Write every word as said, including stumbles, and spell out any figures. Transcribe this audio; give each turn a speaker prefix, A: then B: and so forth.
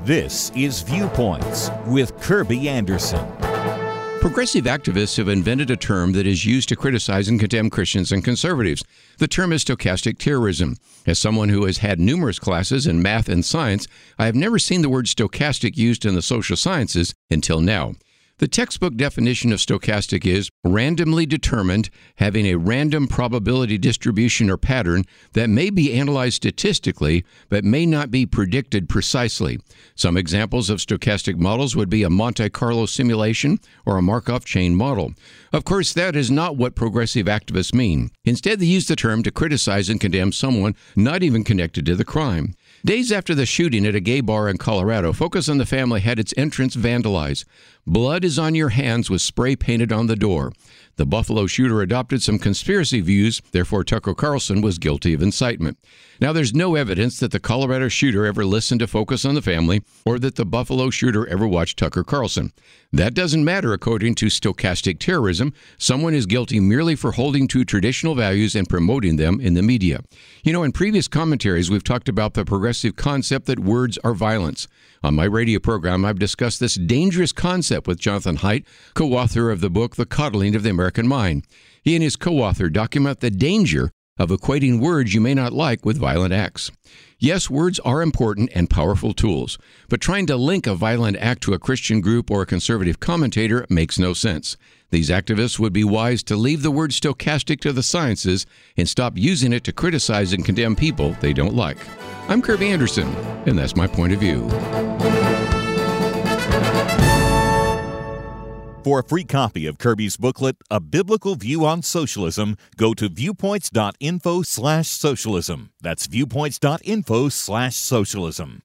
A: This is Viewpoints with Kirby Anderson.
B: Progressive activists have invented a term that is used to criticize and condemn Christians and conservatives. The term is stochastic terrorism. As someone who has had numerous classes in math and science, I have never seen the word stochastic used in the social sciences until now. The textbook definition of stochastic is randomly determined, having a random probability distribution or pattern that may be analyzed statistically, but may not be predicted precisely. Some examples of stochastic models would be a Monte Carlo simulation or a Markov chain model. Of course, that is not what progressive activists mean. Instead, they use the term to criticize and condemn someone not even connected to the crime. Days after the shooting at a gay bar in Colorado, Focus on the Family had its entrance vandalized. Blood is on your hands was spray painted on the door. The Buffalo shooter adopted some conspiracy views, therefore Tucker Carlson was guilty of incitement. Now, there's no evidence that the Colorado shooter ever listened to Focus on the Family or that the Buffalo shooter ever watched Tucker Carlson. That doesn't matter according to stochastic terrorism. Someone is guilty merely for holding to traditional values and promoting them in the media. You know, in previous commentaries, we've talked about the progressive concept that words are violence. On my radio program, I've discussed this dangerous concept with Jonathan Haidt, co-author of the book, The Coddling of the American Mind. He and his co-author document the danger of equating words you may not like with violent acts. Yes, words are important and powerful tools, but trying to link a violent act to a Christian group or a conservative commentator makes no sense. These activists would be wise to leave the word stochastic to the sciences and stop using it to criticize and condemn people they don't like. I'm Kirby Anderson, and that's my point of view.
A: For a free copy of Kirby's booklet, A Biblical View on Socialism, go to viewpoints.info slash socialism. That's viewpoints.info slash socialism.